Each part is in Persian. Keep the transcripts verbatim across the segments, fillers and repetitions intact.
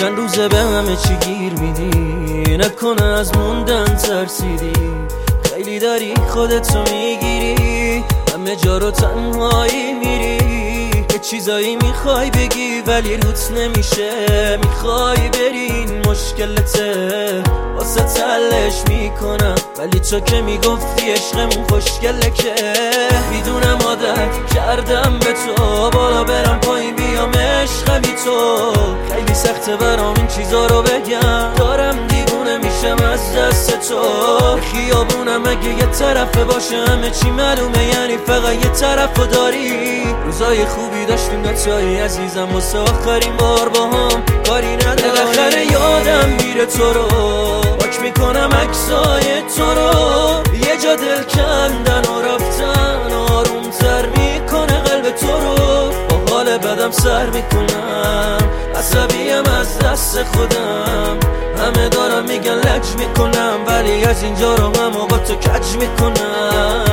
چند روزه به همه چی گیر میدی، نکنه از موندن ترسیدی. خیلی داری خودتو میگیری، همه جا رو تنهایی میری. یه چیزایی میخوای بگی ولی روت نمیشه، میخوای برین مشکلته، واسه تلش میکنم. ولی تو که میگفتی عشقمون خوشگله که میدونم عادت کردم به تو، بالا برم پایین بیام عشق بی تو. خیلی سخته برام این چیزا رو بگم، دارم دیوونه میشم از دست تو. خیابونم اگه یه طرفه باشه همه چی معلومه، یعنی فقط یه طرفو داری. روزای خوبی داشتیم نتایی عزیزم، واسه آخرین بار با هم کاری نداری. بالاخره یادم میره تو رو، پاک میکنم عکسای تو رو. یه جا دل کندن و رفتن آرومتر میکنه قلب تو رو. با حال بدم سر میکنم، عصبیم از دست خودم. همه دارم میگن لج میکنم، ولی از اینجا رو هم با تو کج میکنم.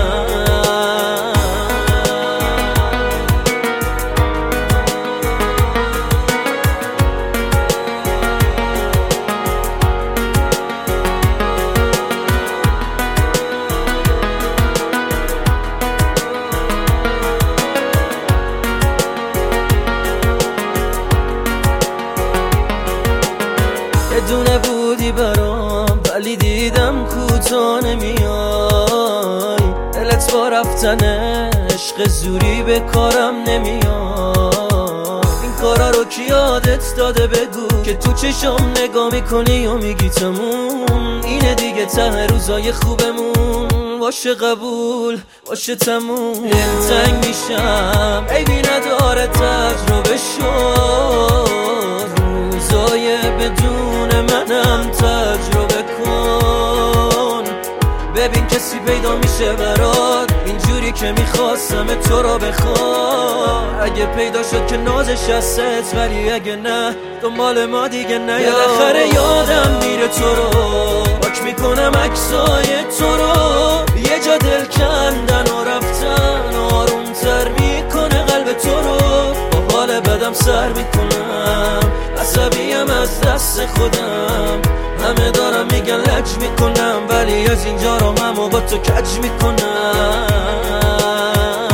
دونه بودی برام ولی دیدم کوتا نمیای. دلت با رفتن عشق زوری به کارم نمیای. این کارا رو کی یادت داده بگو، که تو چشم نگاه میکنی و میگی تموم. اینه دیگه ته روزای خوبمون، باشه قبول باشه تموم. دلتنگ میشم عیبی نداره تجربه شد، روزای بدون منم تجربه کن. ببین کسی پیدا میشه برات اینجوری که میخواستم تو رو بخواد. اگه پیدا شد که نازش هست، ولی اگه نه دنبال ما دیگه نه. بالاخره یادم میره تو رو، پاک میکنم عکسای تو رو. یه جا دل کندن و رفتن آرومتر میکنه قلب تو رو. با حال بدم سر میکنم، عصبیم از دست خودم. همه دارم میگن لج میکنم، ولی از اینجا رو هم با تو کج میکنم.